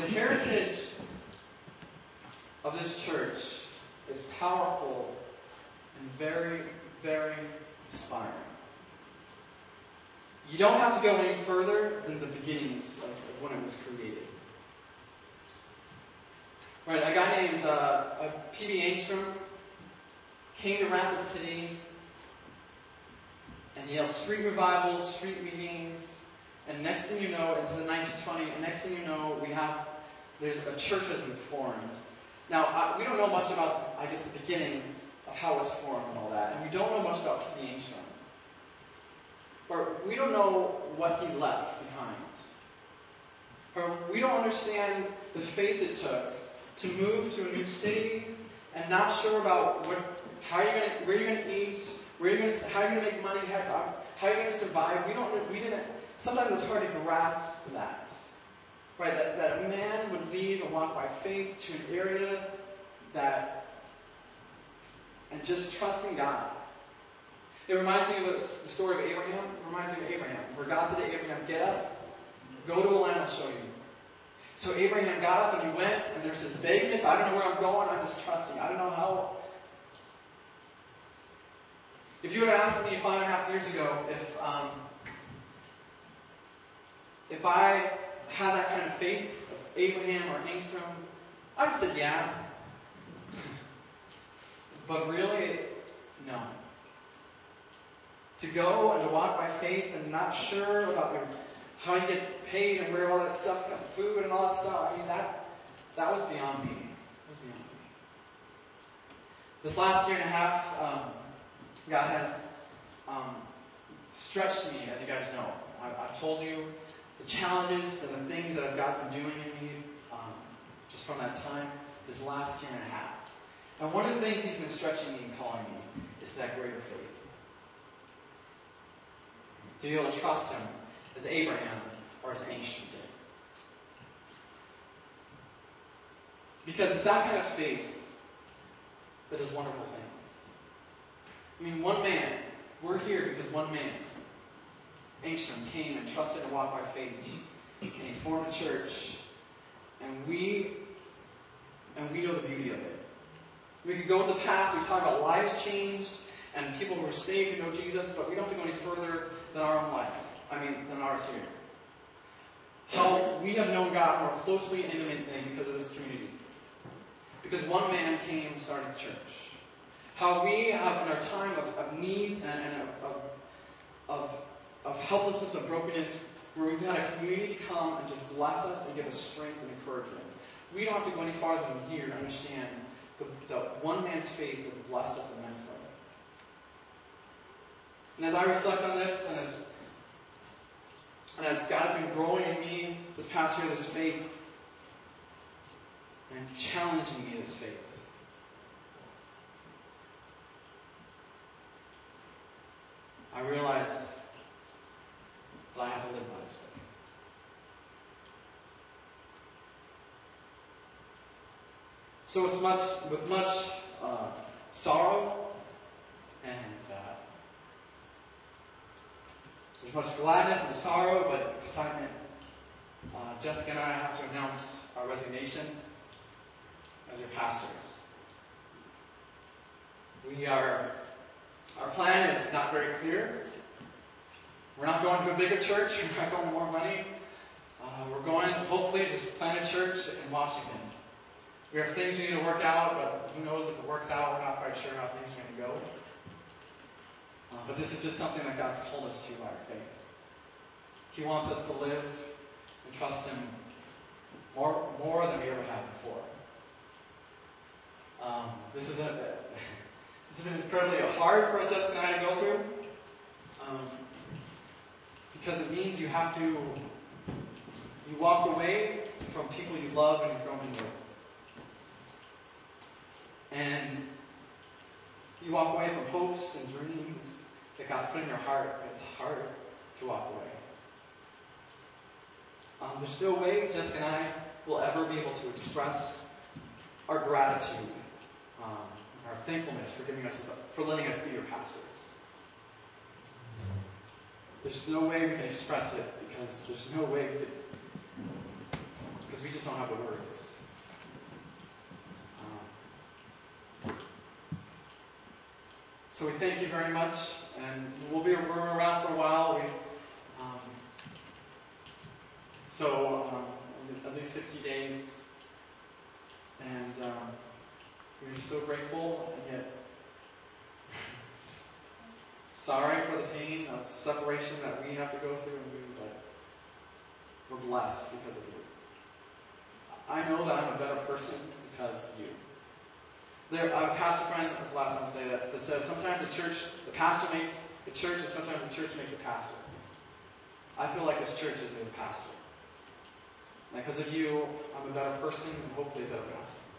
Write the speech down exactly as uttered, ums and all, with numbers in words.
The heritage of this church is powerful and very, very inspiring. You don't have to go any further than the beginnings of, of when it was created. Right, a guy named uh, P B Angstrom came to Rapid City, and he held street revivals, street meetings, and next thing you know, it's in nineteen twenty, and next thing you know, we have, there's a church has been formed. Now, I, we don't know much about, I guess, the beginning of how it was formed and all that, and we don't know much about P B Angstrom. Or we don't know what he left behind. Or we don't understand the faith it took to move to a new city and not sure about what, how you're going to, where you're going to eat, where you're going to, how you're going to make money, how, how you're going to survive. We don't, we didn't. Sometimes it's hard to grasp that, right? That that a man would leave and walk by faith to an area that, and just trusting God. It reminds me of the story of Abraham. It reminds me of Abraham, where God said to Abraham, "Get up, go to a land I'll show you." So Abraham got up and he went, and there's this vagueness. I don't know where I'm going. I'm just trusting. I don't know how. If you would have asked me five and a half years ago if um, if I had that kind of faith of Abraham or Angstrom, I would have said yeah. But really, no. To go and to walk by faith and not sure about your, how you get paid and where all that stuff's got, food and all that stuff, I mean, that that was beyond me. It was beyond me. This last year and a half, um, God has um, stretched me, as you guys know. I, I've told you the challenges and the things that God's been doing in me um, just from that time, this last year and a half. And one of the things He's been stretching me and calling me is that greater faith. To be able to trust Him as Abraham or as Angstrom did. Because it's that kind of faith that does wonderful things. I mean, one man, we're here because one man, Angstrom, came and trusted and walked by faith. And he formed a church. And we, and we know the beauty of it. We could go to the past, we talk about lives changed, and people who are saved who know Jesus, but we don't have to go any further than our own life. I mean, than ours here. How we have known God more closely and intimately because of this community. Because one man came and started the church. How we have, in our time of, of needs and, and of, of, of helplessness and brokenness, where we've had a community come and just bless us and give us strength and encouragement. We don't have to go any farther than here to understand the, the one man's faith has blessed us immensely. And as I reflect on this, and as, and as God has been growing in me this past year, this faith, and challenging me this faith, I realize that I have to live by this faith. So with much, with much uh, sorrow and uh, there's much gladness and sorrow, but excitement, uh, Jessica and I have to announce our resignation as your pastors. We are, our plan is not very clear. We're not going to a bigger church. We're not going to more money. Uh, we're going, hopefully, to just plant a church in Washington. We have things we need to work out, but who knows if it works out. We're not quite sure how things are going to go. Uh, but this is just something that God's called us to by our faith. He wants us to live and trust Him more, more than we ever have before. Um, this is a, this has been incredibly hard for Jessica and I to go through. Um, because it means you have to, you walk away from people you love and you've grown to know. And you walk away from hopes and dreams that God's put in your heart. It's hard to walk away. Um, there's no way Jessica and I will ever be able to express our gratitude, um, our thankfulness for giving us, for letting us be your pastors. There's no way we can express it because there's no way we could, because we just don't don't have the words. Um, so we thank you very much, and we'll be we're around for a while. We, um, so um, at least sixty days, and um, we're just so grateful, and yet sorry for the pain of separation that we have to go through, and we, but we're blessed because of you. I know that I'm a better person because of you. There, I have a pastor friend, that's the last one to say that, that says sometimes the church, the pastor makes the church, and sometimes the church makes a pastor. I feel like this church has made a pastor. And because of you, I'm a better person and hopefully a better pastor.